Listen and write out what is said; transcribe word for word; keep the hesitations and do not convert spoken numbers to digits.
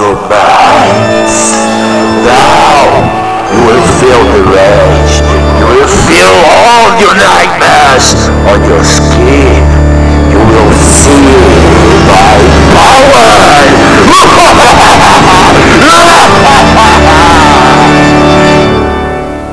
your minds. Now you will feel the rage. You will feel all your nightmares on your skin. You will feel